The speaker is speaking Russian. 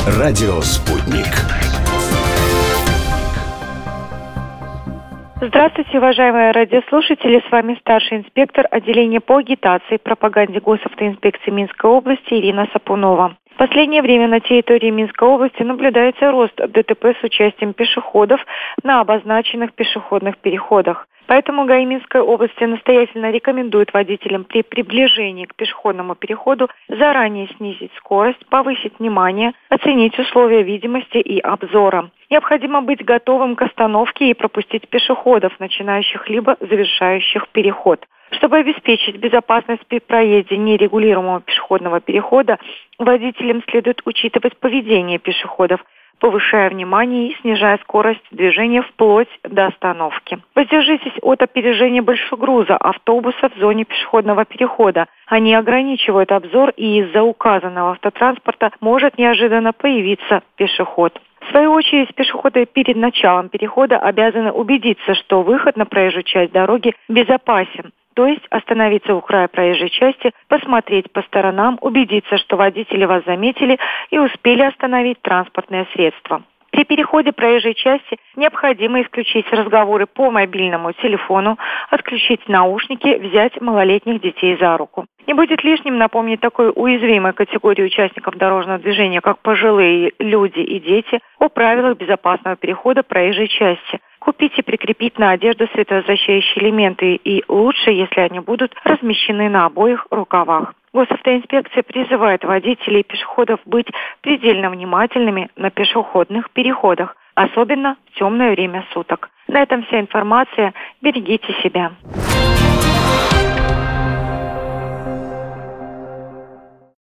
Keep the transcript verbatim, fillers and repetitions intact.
Радио «Спутник». Здравствуйте, уважаемые радиослушатели. С вами старший инспектор отделения по агитации и пропаганде госавтоинспекции Минской области Ирина Сапунова. В последнее время на территории Минской области наблюдается рост ДТП с участием пешеходов на обозначенных пешеходных переходах. Поэтому ГАИ Минской области настоятельно рекомендует водителям при приближении к пешеходному переходу заранее снизить скорость, повысить внимание, оценить условия видимости и обзора. Необходимо быть готовым к остановке и пропустить пешеходов, начинающих либо завершающих переход. Чтобы обеспечить безопасность при проезде нерегулируемого пешеходного перехода, водителям следует учитывать поведение пешеходов, повышая внимание и снижая скорость движения вплоть до остановки. Воздержитесь от опережения большегруза автобуса в зоне пешеходного перехода. Они ограничивают обзор, и из-за указанного автотранспорта может неожиданно появиться пешеход. В свою очередь, пешеходы перед началом перехода обязаны убедиться, что выход на проезжую часть дороги безопасен. То есть остановиться у края проезжей части, посмотреть по сторонам, убедиться, что водители вас заметили и успели остановить транспортное средство. При переходе проезжей части необходимо исключить разговоры по мобильному телефону, отключить наушники, взять малолетних детей за руку. Не будет лишним напомнить такой уязвимой категории участников дорожного движения, как пожилые люди и дети, о правилах безопасного перехода проезжей части. Купить и прикрепить на одежду светозащищающие элементы, и лучше, если они будут размещены на обоих рукавах. Госавтоинспекция призывает водителей и пешеходов быть предельно внимательными на пешеходных переходах, особенно в темное время суток. На этом вся информация. Берегите себя.